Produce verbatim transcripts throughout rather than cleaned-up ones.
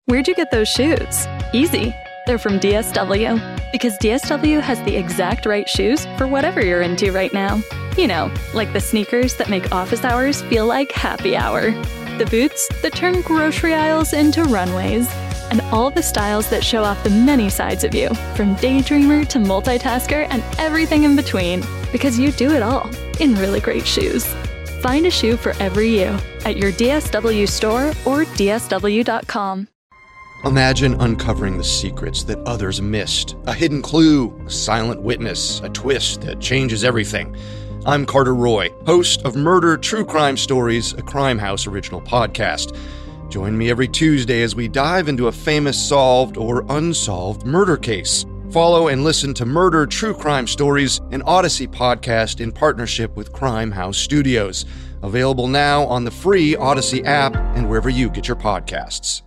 Where'd you get those shoes? Easy. They're from D S W. Because D S W has the exact right shoes for whatever you're into right now. You know, like the sneakers that make office hours feel like happy hour. The boots that turn grocery aisles into runways. And all the styles that show off the many sides of you, from daydreamer to multitasker and everything in between. Because you do it all in really great shoes. Find a shoe for every you at your D S W store or D S W dot com. Imagine uncovering the secrets that others missed. A hidden clue, a silent witness, a twist that changes everything. I'm Carter Roy, host of Murder True Crime Stories, a Crime House original podcast. Join me every Tuesday as we dive into a famous solved or unsolved murder case. Follow and listen to Murder True Crime Stories, an Odyssey podcast in partnership with Crime House Studios. Available now on the free Odyssey app and wherever you get your podcasts.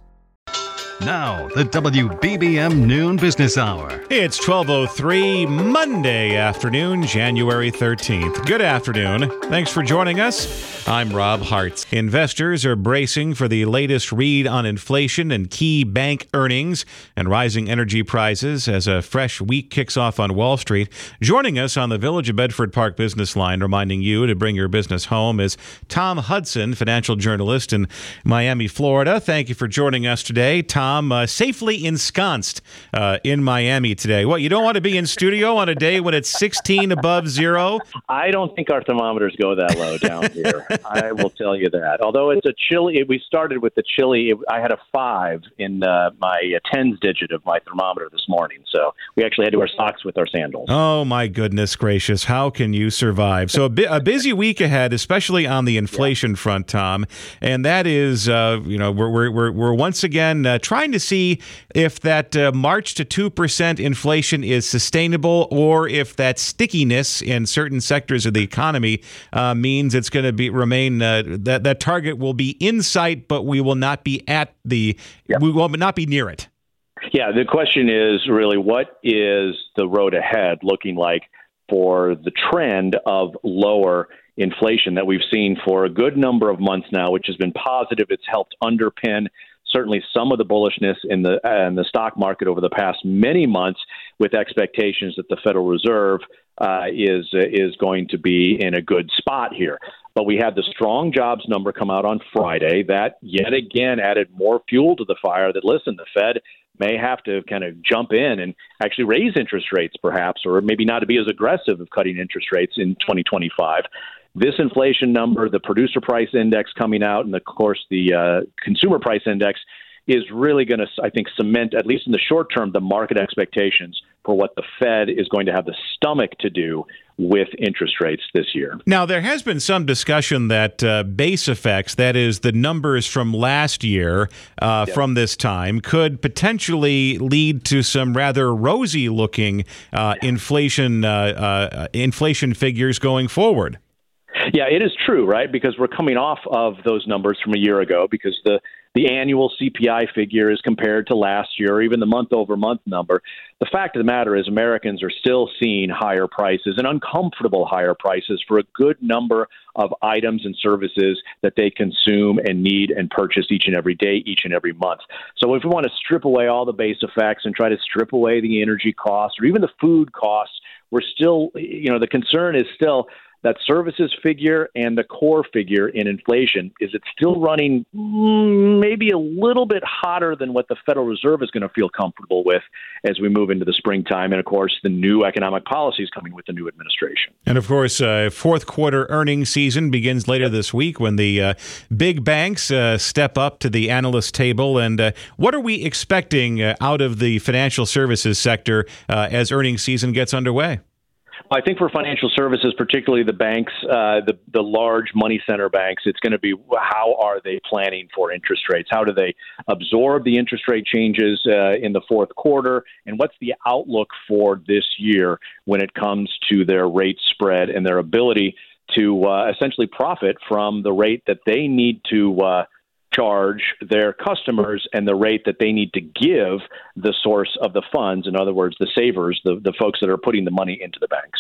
Now, the W B B M Noon Business Hour. It's twelve oh three, Monday afternoon, January thirteenth. Good afternoon. Thanks for joining us. I'm Rob Hartz. Investors are bracing for the latest read on inflation and key bank earnings and rising energy prices as a fresh week kicks off on Wall Street. Joining us on the Village of Bedford Park business line, reminding you to bring your business home, is Tom Hudson, financial journalist in Miami, Florida. Thank you for joining us today. Tom, uh, safely ensconced uh, in Miami today. What, you don't want to be in studio on a day when it's sixteen above zero? I don't think our thermometers go that low down here. I will tell you that. Although it's a chilly, we started with the chilly. I had a five in uh, my uh, tens digit of my thermometer this morning. So we actually had to wear socks with our sandals. Oh, my goodness gracious. How can you survive? So a, bu- a busy week ahead, especially on the inflation yeah. front, Tom. And that is, uh, you know, we're, we're, we're, we're once again uh, trying to see if that uh, march to two percent inflation is sustainable or if that stickiness in certain sectors of the economy uh, means it's going to be remain uh, that that target will be in sight, but we will not be at the yep. we will not be near it. Yeah, the question is really, what is the road ahead looking like for the trend of lower inflation that we've seen for a good number of months now, which has been positive. It's helped underpin certainly some of the bullishness in the uh, in the stock market over the past many months, with expectations that the Federal Reserve uh, is uh, is going to be in a good spot here. But we had the strong jobs number come out on Friday. That yet again added more fuel to the fire that, listen, the Fed may have to kind of jump in and actually raise interest rates perhaps, or maybe not to be as aggressive of cutting interest rates in twenty twenty-five. This inflation number, the producer price index coming out, and of course the uh, consumer price index is really going to, I think, cement, at least in the short term, the market expectations for what the Fed is going to have the stomach to do with interest rates this year. Now, there has been some discussion that uh, base effects, that is the numbers from last year, uh, yep. from this time, could potentially lead to some rather rosy-looking uh, inflation uh, uh, inflation figures going forward. Yeah, it is true, right? Because we're coming off of those numbers from a year ago, because the, the annual C P I figure is compared to last year, or even the month-over-month number. The fact of the matter is Americans are still seeing higher prices and uncomfortable higher prices for a good number of items and services that they consume and need and purchase each and every day, each and every month. So if we want to strip away all the base effects and try to strip away the energy costs or even the food costs, we're still, you know, the concern is still that services figure and the core figure in inflation. Is it still running mm, maybe a little bit hotter than what the Federal Reserve is going to feel comfortable with as we move into the springtime? And, of course, the new economic policies coming with the new administration. And, of course, uh, fourth quarter earnings season begins later yep. this week when the uh, big banks uh, step up to the analyst table. And uh, what are we expecting uh, out of the financial services sector uh, as earnings season gets underway? I think for financial services, particularly the banks, uh, the the large money center banks, it's going to be how are they planning for interest rates? How do they absorb the interest rate changes uh, in the fourth quarter? And what's the outlook for this year when it comes to their rate spread and their ability to uh, essentially profit from the rate that they need to uh, charge their customers and the rate that they need to give the source of the funds, in other words, the savers, the, the folks that are putting the money into the banks.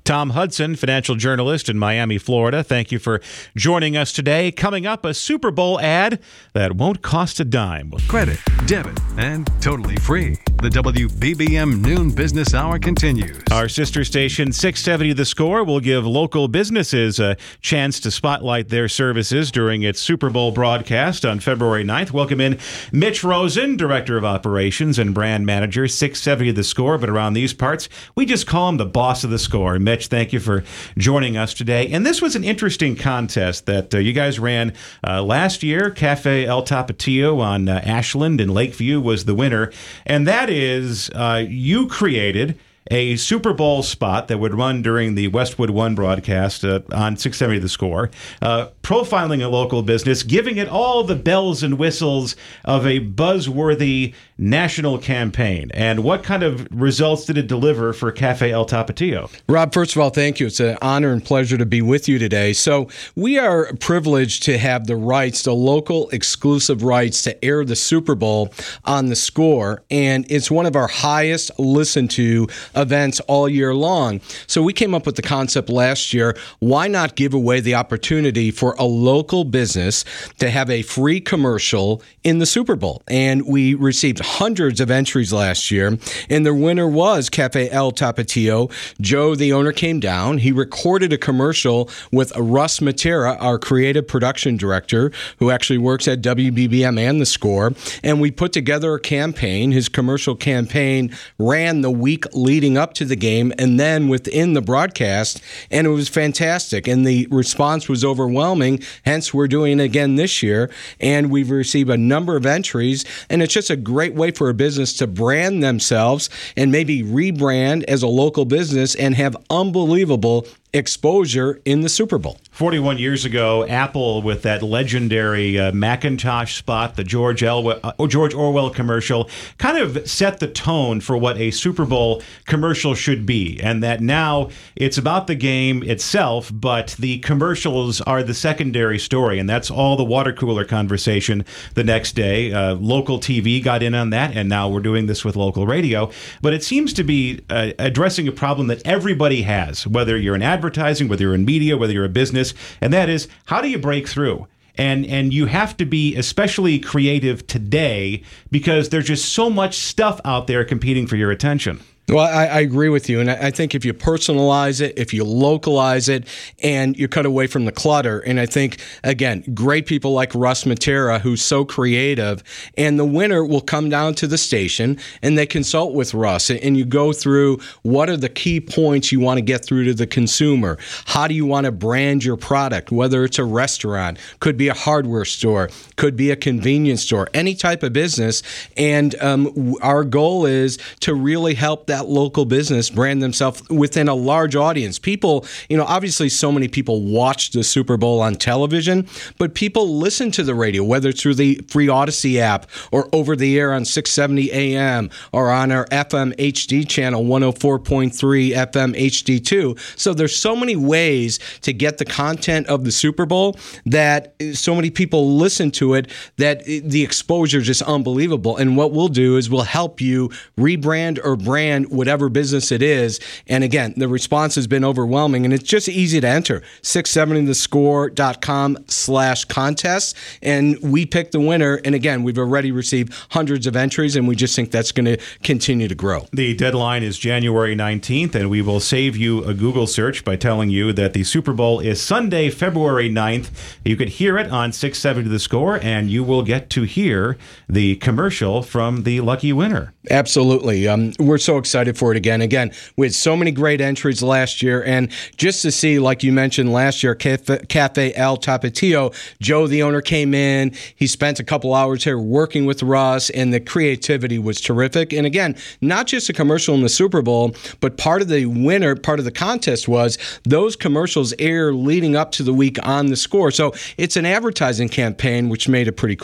Tom Hudson, financial journalist in Miami, Florida. Thank you for joining us today. Coming up, a Super Bowl ad that won't cost a dime. Credit, debit, and totally free. The W B B M Noon Business Hour continues. Our sister station, six seventy The Score, will give local businesses a chance to spotlight their services during its Super Bowl broadcast on February ninth. Welcome in Mitch Rosen, Director of Operations and Brand Manager, six seventy The Score, but around these parts, we just call him the boss of the score. Mitch, thank you for joining us today. And this was an interesting contest that uh, you guys ran uh, last year. Cafe El Tapatio on uh, Ashland and Lakeview was the winner. And that is, uh, you created a Super Bowl spot that would run during the Westwood One broadcast uh, on six seventy The Score, uh, profiling a local business, giving it all the bells and whistles of a buzzworthy national campaign. And what kind of results did it deliver for Cafe El Tapatio? Rob, first of all, thank you. It's an honor and pleasure to be with you today. So we are privileged to have the rights, the local exclusive rights to air the Super Bowl on The Score. And it's one of our highest listened to events all year long. So we came up with the concept last year, why not give away the opportunity for a local business to have a free commercial in the Super Bowl? And we received hundreds of entries last year, and the winner was Cafe El Tapatio. Joe, the owner, came down. He recorded a commercial with Russ Matera, our creative production director, who actually works at W B B M and The Score, and we put together a campaign. His commercial campaign ran the week leading up to the game and then within the broadcast, and it was fantastic, and the response was overwhelming, hence we're doing it again this year, and we've received a number of entries, and it's just a great way for a business to brand themselves and maybe rebrand as a local business and have unbelievable exposure in the Super Bowl. forty-one years ago, Apple, with that legendary uh, Macintosh spot, the George, Elwell, uh, George Orwell commercial, kind of set the tone for what a Super Bowl commercial should be. And that now it's about the game itself, but the commercials are the secondary story. And that's all the water cooler conversation the next day. Uh, local T V got in on that, and now we're doing this with local radio. But it seems to be uh, addressing a problem that everybody has, whether you're an advertiser, advertising, whether you're in media, whether you're a business, and that is, how do you break through? And and you have to be especially creative today because there's just so much stuff out there competing for your attention. Well, I, I agree with you. And I think if you personalize it, if you localize it, and you cut away from the clutter, and I think, again, great people like Russ Matera, who's so creative, and the winner will come down to the station and they consult with Russ. And you go through what are the key points you want to get through to the consumer? How do you want to brand your product? Whether it's a restaurant, could be a hardware store, could be a convenience store, any type of business. And um, our goal is to really help that that local business brand themselves within a large audience. People, you know, obviously so many people watch the Super Bowl on television, but people listen to the radio, whether it's through the free Odyssey app or over the air on six seventy A M or on our F M H D channel, one oh four point three F M H D two. So there's so many ways to get the content of the Super Bowl that so many people listen to it that the exposure is just unbelievable. And what we'll do is we'll help you rebrand or brand whatever business it is. And again, the response has been overwhelming, and it's just easy to enter. six seventy the score dot com slash contest, and we pick the winner. And again, we've already received hundreds of entries, and we just think that's going to continue to grow. The deadline is January nineteenth, and we will save you a Google search by telling you that the Super Bowl is Sunday, February ninth. You could hear it on six seventy The Score, and you will get to hear the commercial from the lucky winner. Absolutely. Um, we're so excited for it again. Again, we had so many great entries last year, and just to see, like you mentioned last year, Cafe, Cafe El Tapatio, Joe, the owner, came in. He spent a couple hours here working with Russ, and the creativity was terrific. And again, not just a commercial in the Super Bowl, but part of the winner, part of the contest was those commercials air leading up to the week on The Score. So it's an advertising campaign, which made it pretty cool.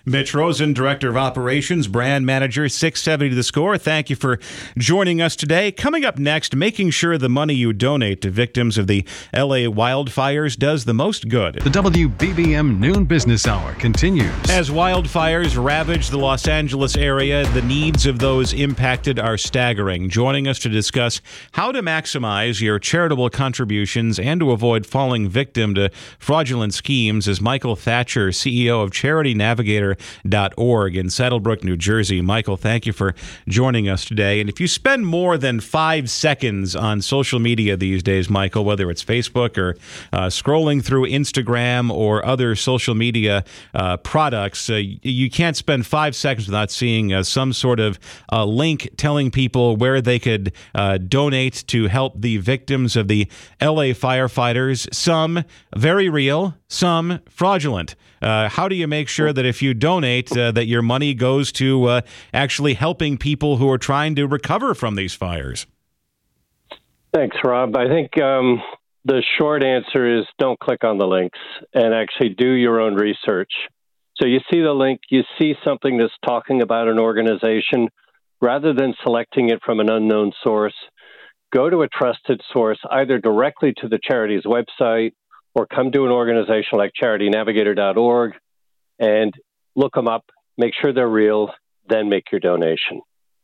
Mitch Rosen, Director of Operations, Brand Manager, six seventy The Score. Thank you for joining us today. Coming up next, making sure the money you donate to victims of the L A wildfires does the most good. The W B B M Noon Business Hour continues. As wildfires ravage the Los Angeles area, the needs of those impacted are staggering. Joining us to discuss how to maximize your charitable contributions and to avoid falling victim to fraudulent schemes is Michael Thatcher, C E O of Charity Navigator dot org in Saddlebrook, New Jersey. Michael, thank you for joining us today. And if you spend more than five seconds on social media these days, Michael, whether it's Facebook or uh, scrolling through Instagram or other social media uh, products, uh, you can't spend five seconds without seeing uh, some sort of uh, link telling people where they could uh, donate to help the victims of the L A firefighters. Some very real, some fraudulent. Uh, how do you make sure that if you donate, uh, that your money goes to uh, actually helping people who are trying to recover from these fires? Thanks, Rob. I think um, the short answer is don't click on the links and actually do your own research. So you see the link, you see something that's talking about an organization, rather than selecting it from an unknown source, go to a trusted source, either directly to the charity's website or come to an organization like Charity Navigator dot org and look them up, make sure they're real, then make your donation.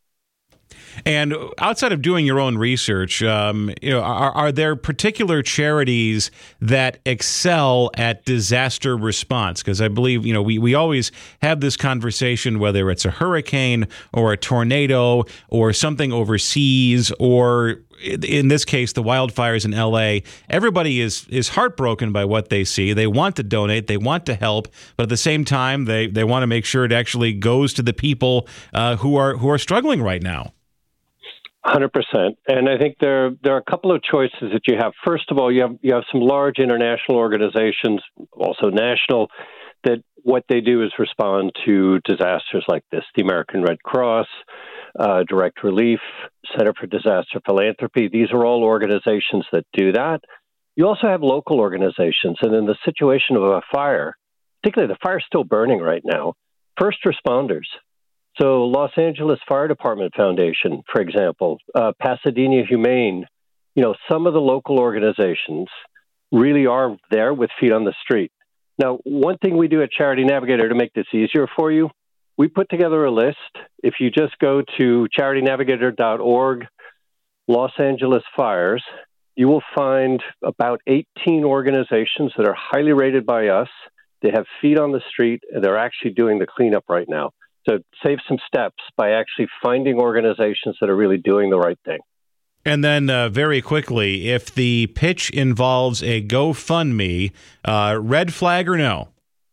And outside of doing your own research, um, you know, are, are there particular charities that excel at disaster response? Because I believe, you know, we, we always have this conversation, whether it's a hurricane or a tornado or something overseas, or in this case, the wildfires in L A. Everybody is is heartbroken by what they see. They want to donate, they want to help, but at the same time, they, they want to make sure it actually goes to the people uh, who are who are struggling right now. one hundred percent. And I think there there are a couple of choices that you have. First of all, you have you have some large international organizations, also national, that what they do is respond to disasters like this. The American Red Cross, uh, Direct Relief, Center for Disaster Philanthropy. These are all organizations that do that. You also have local organizations. And in the situation of a fire, particularly the fire's still burning right now, first responders. So Los Angeles Fire Department Foundation, for example, uh, Pasadena Humane, you know, some of the local organizations really are there with feet on the street. Now, one thing we do at Charity Navigator to make this easier for you, we put together a list. If you just go to Charity Navigator dot org, Los Angeles Fires, you will find about eighteen organizations that are highly rated by us. They have feet on the street, and they're actually doing the cleanup right now. So save some steps by actually finding organizations that are really doing the right thing. And then uh, very quickly, if the pitch involves a GoFundMe, uh, red flag or no?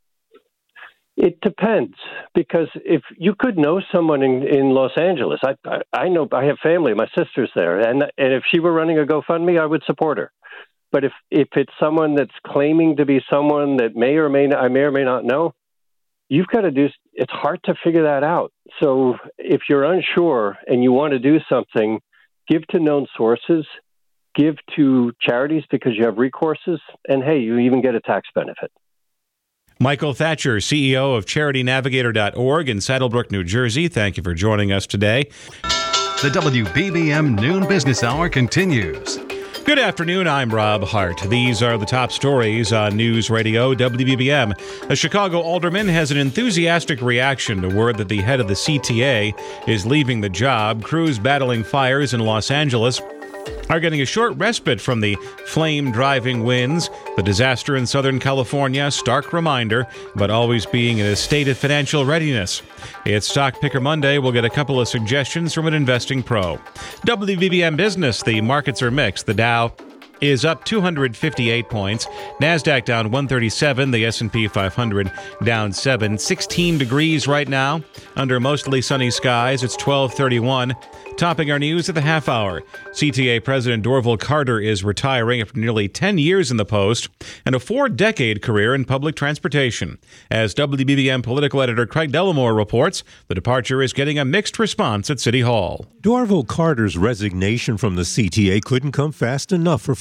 It depends, because if you could know someone in, in Los Angeles, I, I I know I have family, my sister's there, and and if she were running a GoFundMe, I would support her. But if if it's someone that's claiming to be someone that may or may not, I may or may not know, you've got to do, it's hard to figure that out. So if you're unsure and you want to do something, give to known sources, give to charities because you have recourses, and hey, you even get a tax benefit. Michael Thatcher, C E O of Charity Navigator dot org in Saddlebrook, New Jersey. Thank you for joining us today. The W B B M Noon Business Hour continues. Good afternoon, I'm Rob Hart. These are the top stories on News Radio W B B M. A Chicago alderman has an enthusiastic reaction to word that the head of the C T A is leaving the job. Crews battling fires in Los Angeles are getting a short respite from the flame-driving winds. The disaster in Southern California, stark reminder, but always being in a state of financial readiness. It's Stock Picker Monday. We'll get a couple of suggestions from an investing pro. W B B M Business, the markets are mixed. The Dow is up two hundred fifty-eight points. NASDAQ down one thirty-seven. The S and P five hundred down seven. sixteen degrees right now. Under mostly sunny skies, it's twelve thirty-one. Topping our news at the half hour. C T A President Dorval Carter is retiring after nearly ten years in the post and a four-decade career in public transportation. As W B B M political editor Craig Dellamore reports, the departure is getting a mixed response at City Hall. Dorval Carter's resignation from the C T A couldn't come fast enough for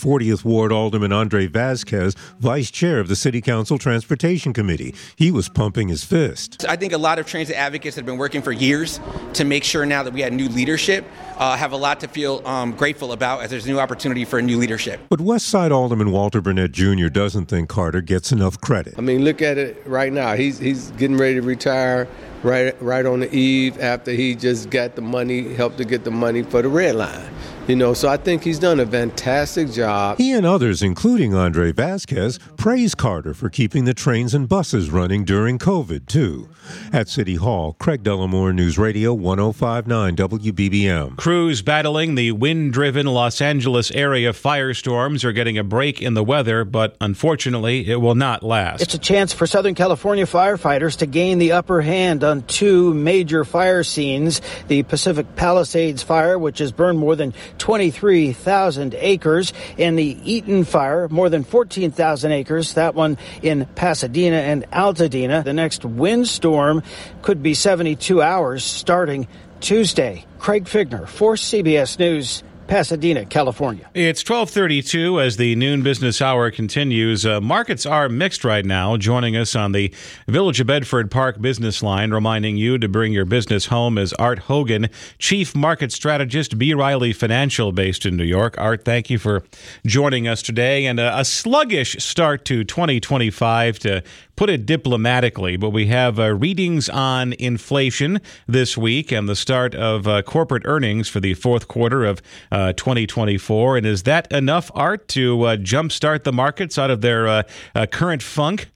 fortieth Ward Alderman Andre Vasquez, vice chair of the City Council Transportation Committee. He was pumping his fist. I think a lot of transit advocates have been working for years to make sure now that we had new leadership, uh, have a lot to feel um, grateful about as there's a new opportunity for a new leadership. But West Side Alderman Walter Burnett Junior doesn't think Carter gets enough credit. I mean, look at it right now. He's he's getting ready to retire right right on the eve after he just got the money, helped to get the money for the Red Line. You know, so I think he's done a fantastic job. He and others, including Andre Vasquez, praise Carter for keeping the trains and buses running during COVID, too. At City Hall, Craig Dellamore, News Radio one oh five point nine W B B M. Crews battling the wind-driven Los Angeles area firestorms are getting a break in the weather, but unfortunately, it will not last. It's a chance for Southern California firefighters to gain the upper hand on two major fire scenes. The Pacific Palisades fire, which has burned more than twenty-three thousand acres, and the Eaton fire, more than fourteen thousand acres, that one in Pasadena and Altadena. The next windstorm could be seventy-two hours starting Tuesday. Craig Figner for C B S News, Pasadena, California. It's twelve thirty-two as the noon business hour continues. Uh, markets are mixed right now. Joining us on the Village of Bedford Park business line, reminding you to bring your business home, is Art Hogan, Chief Market Strategist, B. Riley Financial, based in New York. Art, thank you for joining us today. And a, a sluggish start to twenty twenty-five, to put it diplomatically, but we have uh, readings on inflation this week and the start of uh, corporate earnings for the fourth quarter of uh, twenty twenty-four. And is that enough, Art, to uh, jumpstart the markets out of their uh, uh, current funk?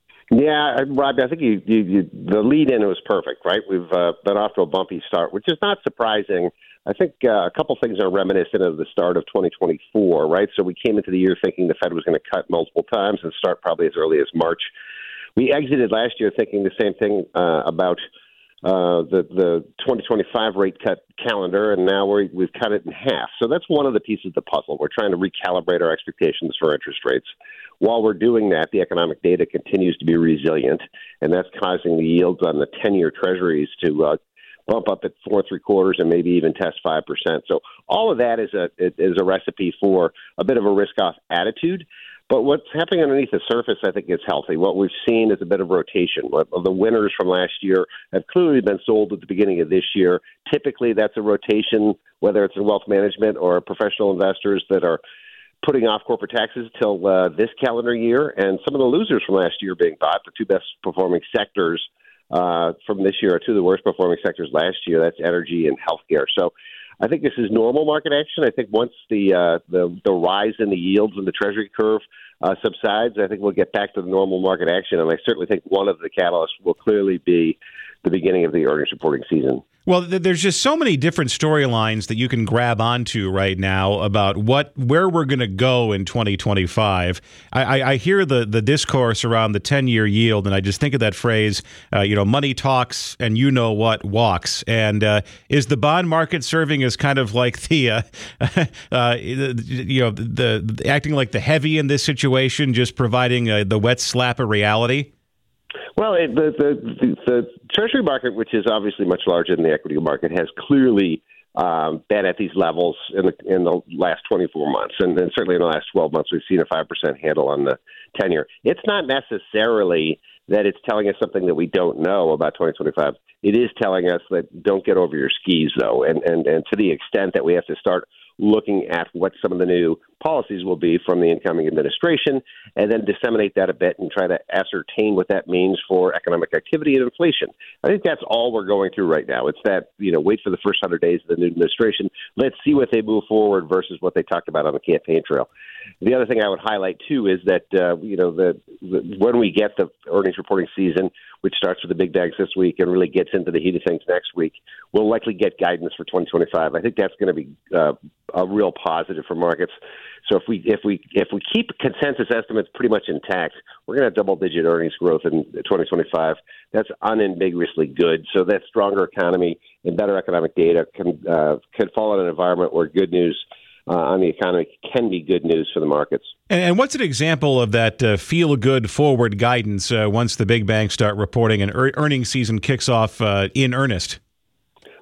Yeah, Rob, I think you, you, you, the lead-in was perfect, right? We've uh, been off to a bumpy start, which is not surprising. I think uh, a couple things are reminiscent of the start of twenty twenty-four, right? So we came into the year thinking the Fed was going to cut multiple times and start probably as early as March. We exited last year thinking the same thing uh, about uh, the the twenty twenty-five rate cut calendar, and now we're, we've cut it in half. So that's one of the pieces of the puzzle. We're trying to recalibrate our expectations for interest rates. While we're doing that, the economic data continues to be resilient, and that's causing the yields on the ten-year treasuries to uh, bump up at four and three quarters and maybe even test five percent. So all of that is a is a recipe for a bit of a risk-off attitude. But what's happening underneath the surface, I think, is healthy. What we've seen is a bit of rotation. The winners from last year have clearly been sold at the beginning of this year. Typically, that's a rotation, whether it's in wealth management or professional investors that are putting off corporate taxes till uh, this calendar year. And some of the losers from last year being bought, the two best performing sectors uh, from this year are two of the worst performing sectors last year. That's energy and healthcare. So I think this is normal market action. I think once the uh, the, the rise in the yields in the Treasury curve uh, subsides, I think we'll get back to the normal market action. And I certainly think one of the catalysts will clearly be the beginning of the earnings reporting season. Well, there's just so many different storylines that you can grab onto right now about what where we're going to go in twenty twenty-five. I, I, I hear the, the discourse around the ten-year yield, and I just think of that phrase, uh, you know, money talks and you know what walks. And uh, is the bond market serving as kind of like the, uh, uh, you know, the, the acting like the heavy in this situation, just providing uh, the wet slap of reality? Well, it, the, the, the, the Treasury market, which is obviously much larger than the equity market, has clearly um, been at these levels in the in the last twenty-four months. And, and certainly in the last twelve months, we've seen a five percent handle on the ten-year. It's not necessarily that it's telling us something that we don't know about twenty twenty-five. It is telling us that don't get over your skis, though. And, and, and to the extent that we have to start looking at what some of the new policies will be from the incoming administration, and then disseminate that a bit and try to ascertain what that means for economic activity and inflation. I think that's all we're going through right now. It's that, you know, wait for the first one hundred days of the new administration. Let's see what they move forward versus what they talked about on the campaign trail. The other thing I would highlight, too, is that, uh, you know, the, the when we get the earnings reporting season, which starts with the big bags this week and really gets into the heat of things next week, we'll likely get guidance for twenty twenty-five. I think that's going to be uh, a real positive for markets. So if we if we if we keep consensus estimates pretty much intact, we're going to have double-digit earnings growth in twenty twenty-five. That's unambiguously good. So that stronger economy and better economic data can uh, can fall in an environment where good news uh, on the economy can be good news for the markets. And, and what's an example of that uh, feel-good forward guidance uh, once the big banks start reporting and er- earnings season kicks off uh, in earnest?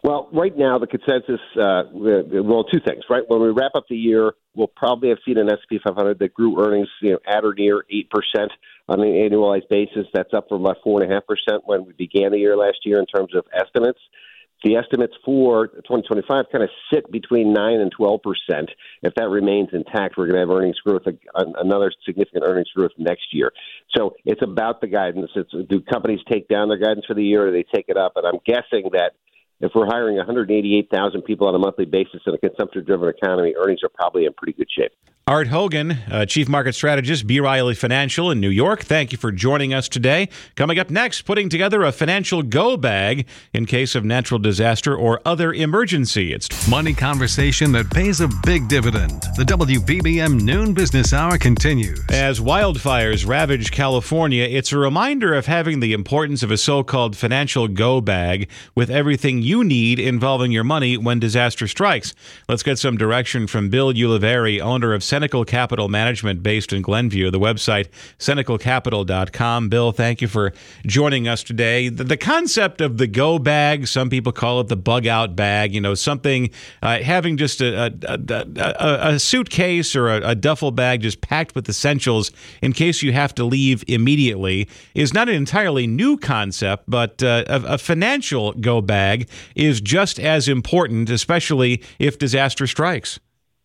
Well, right now the consensus, uh, well, two things, right? When we wrap up the year, we'll probably have seen an S and P five hundred that grew earnings, you know, at or near eight percent on an annualized basis. That's up from about four point five percent when we began the year last year in terms of estimates. The estimates for twenty twenty-five kind of sit between nine and twelve percent. If that remains intact, we're going to have earnings growth, another significant earnings growth next year. So it's about the guidance. It's, do companies take down their guidance for the year or do they take it up? And I'm guessing that if we're hiring one hundred eighty-eight thousand people on a monthly basis in a consumption-driven economy, earnings are probably in pretty good shape. Art Hogan, uh, Chief Market Strategist, B. Riley Financial in New York. Thank you for joining us today. Coming up next, putting together a financial go bag in case of natural disaster or other emergency. It's money conversation that pays a big dividend. The W B B M Noon Business Hour continues. As wildfires ravage California, it's a reminder of having the importance of a so-called financial go bag with everything you need involving your money when disaster strikes. Let's get some direction from Bill Ulivari, owner of Senecal Capital Management based in Glenview, the website senecal capital dot com. Bill, thank you for joining us today. The, the concept of the go bag, some people call it the bug out bag, you know, something uh, having just a, a, a, a suitcase or a, a duffel bag just packed with essentials in case you have to leave immediately is not an entirely new concept, but uh, a, a financial go bag is just as important, especially if disaster strikes.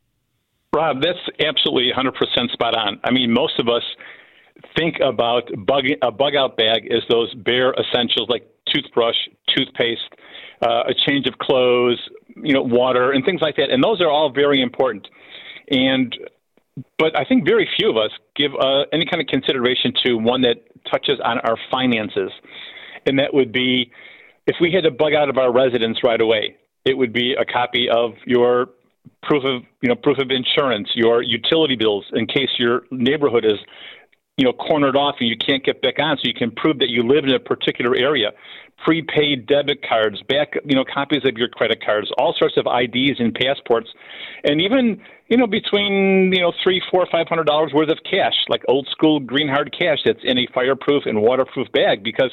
Rob, that's absolutely one hundred percent spot on. I mean, most of us think about bug, a bug-out bag as those bare essentials like toothbrush, toothpaste, uh, a change of clothes, you know, water, and things like that. And those are all very important. And but I think very few of us give uh, any kind of consideration to one that touches on our finances, and that would be if we had to bug out of our residence right away, it would be a copy of your proof of, you know, proof of insurance, your utility bills, in case your neighborhood is, you know, cornered off and you can't get back on, so you can prove that you live in a particular area. Prepaid debit cards, back, you know, copies of your credit cards, all sorts of I Ds and passports, and even, you know, between, you know, three, four, five hundred dollars worth of cash, like old school green hard cash that's in a fireproof and waterproof bag. Because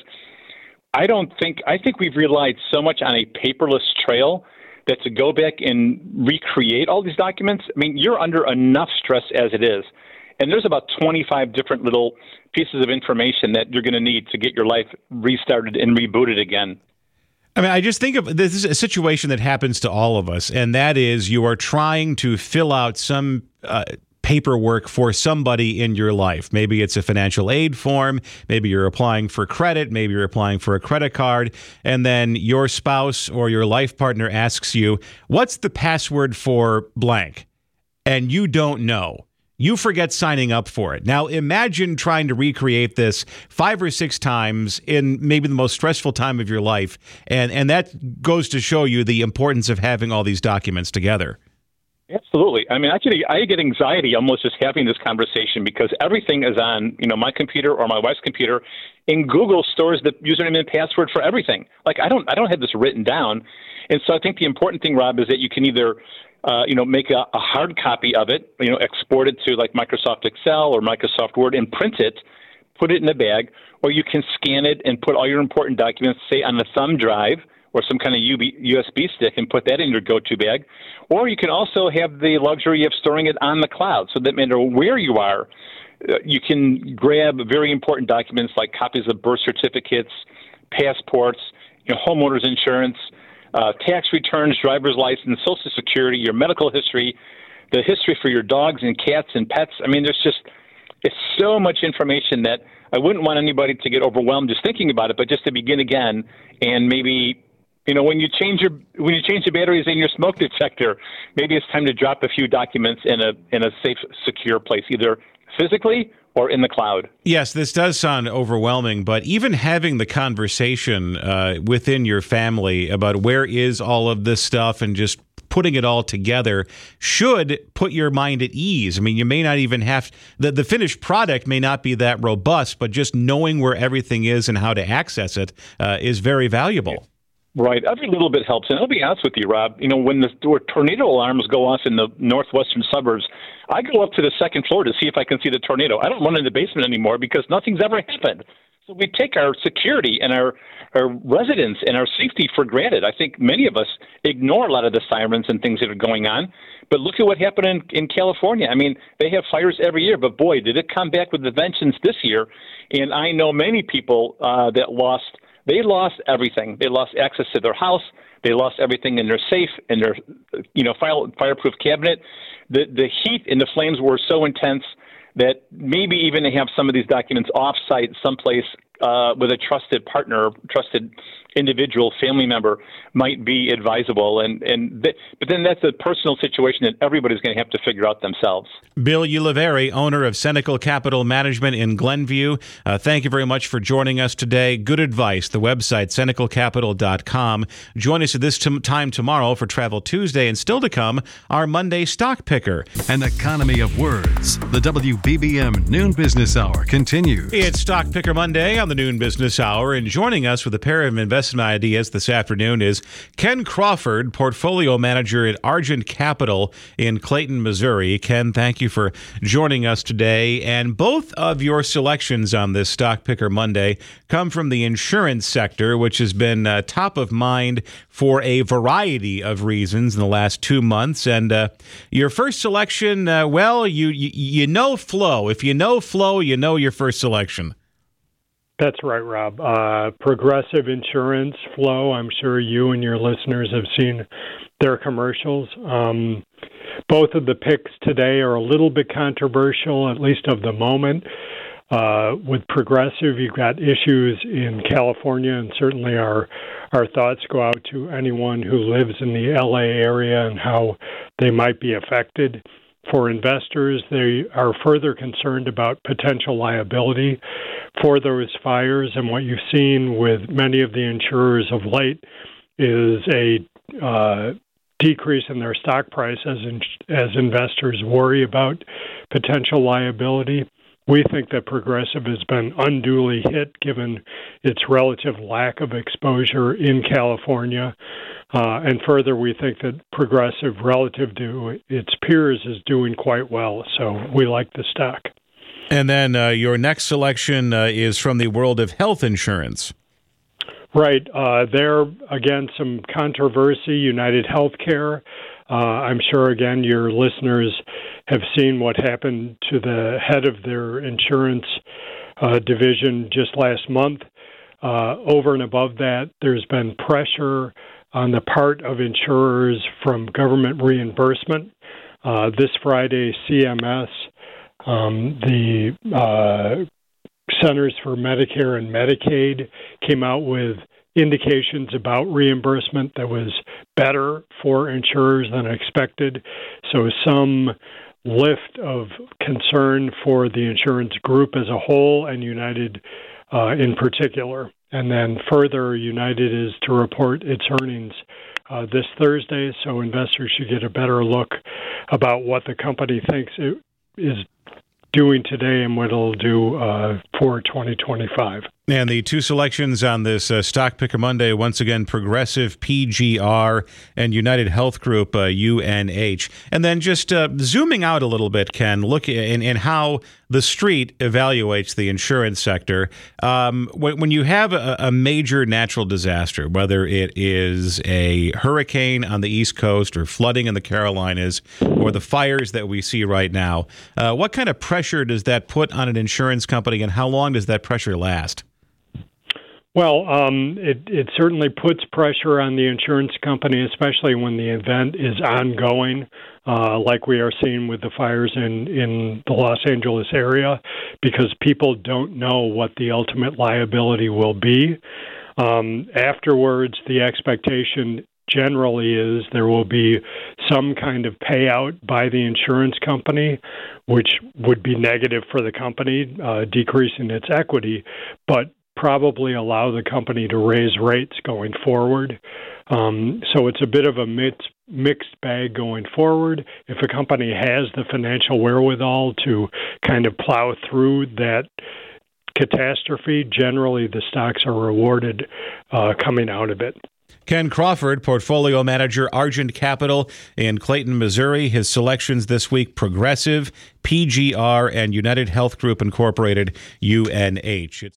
I don't think I think we've relied so much on a paperless trail that to go back and recreate all these documents, I mean, you're under enough stress as it is. And there's about twenty-five different little pieces of information that you're going to need to get your life restarted and rebooted again. I mean, I just think of this is a situation that happens to all of us, and that is you are trying to fill out some uh, paperwork for somebody in your life. Maybe it's a financial aid form. Maybe you're applying for credit. Maybe you're applying for a credit card. And then your spouse or your life partner asks you, what's the password for blank? And you don't know. You forget signing up for it. Now, imagine trying to recreate this five or six times in maybe the most stressful time of your life. And, and that goes to show you the importance of having all these documents together. Absolutely. I mean, actually, I get anxiety almost just having this conversation because everything is on, you know, my computer or my wife's computer, and Google stores the username and password for everything. Like, I don't, I don't have this written down, and so I think the important thing, Rob, is that you can either, uh, you know, make a, a hard copy of it, you know, export it to like Microsoft Excel or Microsoft Word and print it, put it in a bag, or you can scan it and put all your important documents, say, on the thumb drive or some kind of U S B stick and put that in your go-to bag. Or you can also have the luxury of storing it on the cloud, so that no matter where you are, uh, you can grab very important documents like copies of birth certificates, passports, you know, homeowners insurance, uh, tax returns, driver's license, Social Security, your medical history, the history for your dogs and cats and pets. I mean, there's just it's so much information that I wouldn't want anybody to get overwhelmed just thinking about it, but just to begin again and maybe, you know, when you change your when you change the batteries in your smoke detector, maybe it's time to drop a few documents in a in a safe, secure place, either physically or in the cloud. Yes, this does sound overwhelming, but even having the conversation uh, within your family about where is all of this stuff and just putting it all together should put your mind at ease. I mean, you may not even have the the finished product may not be that robust, but just knowing where everything is and how to access it uh, is very valuable. Right. Every little bit helps. And I'll be honest with you, Rob, you know, when the tornado alarms go off in the northwestern suburbs, I go up to the second floor to see if I can see the tornado. I don't run in the basement anymore because nothing's ever happened. So we take our security and our, our residence and our safety for granted. I think many of us ignore a lot of the sirens and things that are going on. But look at what happened in, in California. I mean, they have fires every year, but boy, did it come back with a vengeance this year. And I know many people uh, that lost, they lost everything. They lost access to their house. They lost everything in their safe, in their, you know, fire, fireproof cabinet. The, the heat and the flames were so intense that maybe even to have some of these documents off-site someplace uh, with a trusted partner, trusted individual, family member might be advisable. And, and th- but then that's a personal situation that everybody's going to have to figure out themselves. Bill Ulivari, owner of Senecal Capital Management in Glenview. Uh, thank you very much for joining us today. Good advice. The website, senecal capital dot com. Join us at this t- time tomorrow for Travel Tuesday, and still to come, our Monday Stock Picker. An economy of words. The W B B M Noon Business Hour continues. It's Stock Picker Monday on the Noon Business Hour, and joining us with a pair of investment ideas this afternoon is Ken Crawford, portfolio manager at Argent Capital in Clayton, Missouri. Ken, thank you for joining us today. And both of your selections on this Stock Picker Monday come from the insurance sector, which has been uh, top of mind for a variety of reasons in the last two months. And uh, your first selection, uh, well, you, you you know Flow. If you know Flow, you know your first selection. That's right, Rob. Uh, Progressive Insurance, Flow. I'm sure you and your listeners have seen their commercials. Um, both of the picks today are a little bit controversial, at least of the moment. Uh, with Progressive, you've got issues in California, and certainly our our thoughts go out to anyone who lives in the L A area and how they might be affected. For investors, they are further concerned about potential liability for those fires. And what you've seen with many of the insurers of late is a uh, decrease in their stock price as in, as investors worry about potential liability. We think that Progressive has been unduly hit given its relative lack of exposure in California. Uh, and further, we think that Progressive, relative to its peers, is doing quite well. So we like the stock. And then uh, your next selection uh, is from the world of health insurance. Right. Uh, there, again, some controversy. United Healthcare. Uh, I'm sure, again, your listeners have seen what happened to the head of their insurance uh, division just last month. Uh, over and above that, there's been pressure on the part of insurers from government reimbursement. Uh, this Friday, C M S, um, the uh, Centers for Medicare and Medicaid, came out with indications about reimbursement that was better for insurers than expected. So some lift of concern for the insurance group as a whole and United uh, in particular. And then further, United is to report its earnings uh, this Thursday, so investors should get a better look about what the company thinks it is doing today and what it'll do uh, for twenty twenty-five. And the two selections on this uh, Stock Picker Monday, once again, Progressive, P G R, and United Health Group, uh, U N H. And then just uh, zooming out a little bit, Ken, look in, in how the street evaluates the insurance sector. Um, when, when you have a, a major natural disaster, whether it is a hurricane on the East Coast or flooding in the Carolinas or the fires that we see right now, uh, what kind of pressure does that put on an insurance company, and how long does that pressure last? Well, um, it, it certainly puts pressure on the insurance company, especially when the event is ongoing, uh, like we are seeing with the fires in, in the Los Angeles area, because people don't know what the ultimate liability will be. Um, afterwards, the expectation generally is there will be some kind of payout by the insurance company, which would be negative for the company, uh, decreasing its equity, but probably allow the company to raise rates going forward. Um, so it's a bit of a mixed, mixed bag going forward. If a company has the financial wherewithal to kind of plow through that catastrophe, generally the stocks are rewarded uh, coming out of it. Ken Crawford, portfolio manager, Argent Capital in Clayton, Missouri. His selections this week, Progressive, P G R, and United Health Group Incorporated, U N H. It's